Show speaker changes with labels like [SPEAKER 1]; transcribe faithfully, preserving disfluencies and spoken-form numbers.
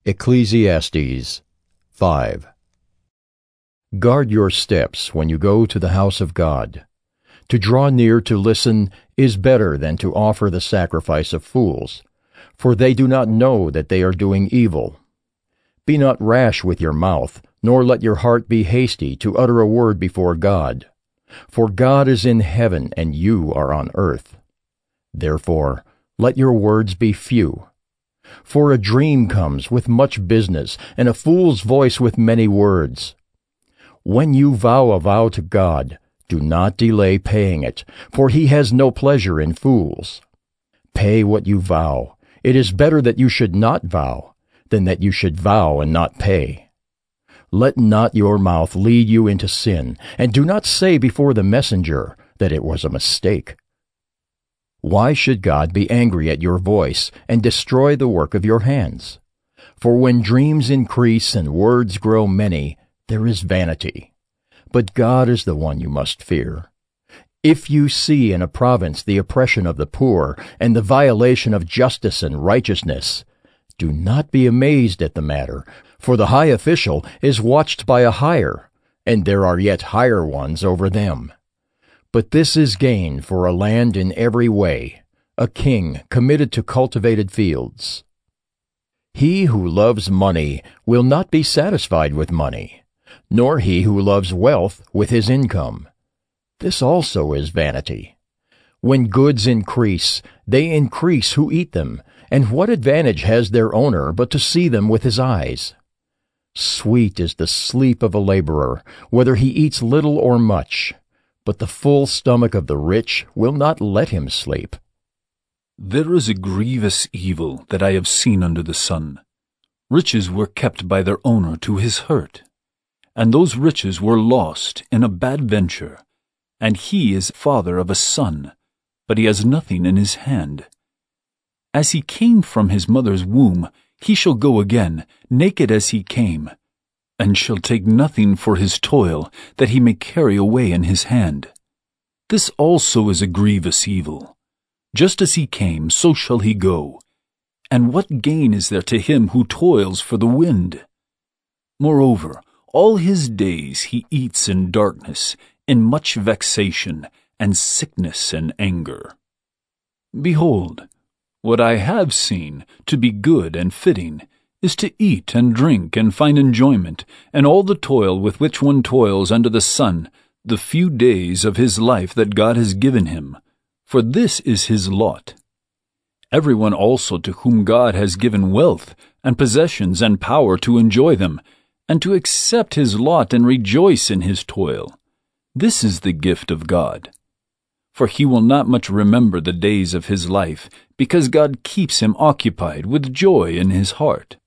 [SPEAKER 1] Ecclesiastes five. Guard your steps when you go to the house of God. To draw near to listen is better than to offer the sacrifice of fools, for they do not know that they are doing evil. Be not rash with your mouth, nor let your heart be hasty to utter a word before God. For God is in heaven, and you are on earth. Therefore, let your words be few. For a dream comes with much business, and a fool's voice with many words. When you vow a vow to God, do not delay paying it, for he has no pleasure in fools. Pay what you vow. It is better that you should not vow, than that you should vow and not pay. Let not your mouth lead you into sin, and do not say before the messenger that it was a mistake. Why should God be angry at your voice and destroy the work of your hands? For when dreams increase and words grow many, there is vanity. But God is the one you must fear. If you see in a province the oppression of the poor and the violation of justice and righteousness, do not be amazed at the matter, for the high official is watched by a higher, and there are yet higher ones over them. But this is gain for a land in every way, a king committed to cultivated fields. He who loves money will not be satisfied with money, nor he who loves wealth with his income. This also is vanity. When goods increase, they increase who eat them, and what advantage has their owner but to see them with his eyes? Sweet is the sleep of a laborer, whether he eats little or much, but the full stomach of the rich will not let him sleep.
[SPEAKER 2] There is a grievous evil that I have seen under the sun. Riches were kept by their owner to his hurt, and those riches were lost in a bad venture. And he is father of a son, but he has nothing in his hand. As he came from his mother's womb, he shall go again, naked as he came, and shall take nothing for his toil that he may carry away in his hand. This also is a grievous evil. Just as he came, so shall he go. And what gain is there to him who toils for the wind? Moreover, all his days he eats in darkness, in much vexation, and sickness and anger. Behold, what I have seen to be good and fitting is to eat and drink and find enjoyment, and all the toil with which one toils under the sun, the few days of his life that God has given him, for this is his lot. Everyone also to whom God has given wealth and possessions and power to enjoy them, and to accept his lot and rejoice in his toil, this is the gift of God. For he will not much remember the days of his life, because God keeps him occupied with joy in his heart.